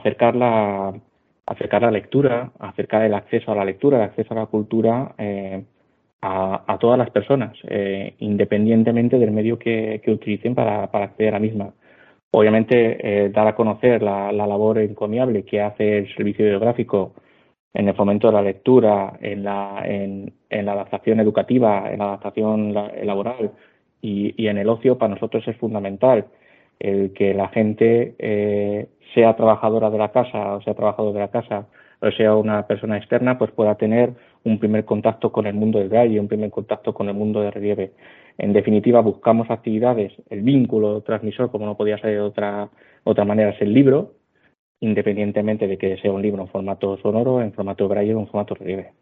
acercar la lectura, acercar el acceso a la lectura, el acceso a la cultura a todas las personas, independientemente del medio que utilicen para acceder a la misma. Obviamente, dar a conocer la labor encomiable que hace el Servicio Bibliográfico en el fomento de la lectura, en la adaptación educativa, en la adaptación laboral y en el ocio, para nosotros es fundamental. El que la gente sea trabajadora de la casa o sea trabajador de la casa o sea una persona externa, pues pueda tener un primer contacto con el mundo del braille, un primer contacto con el mundo del relieve. En definitiva, buscamos actividades, el vínculo transmisor, como no podía ser de otra manera, es el libro, independientemente de que sea un libro en formato sonoro, en formato braille o en formato relieve.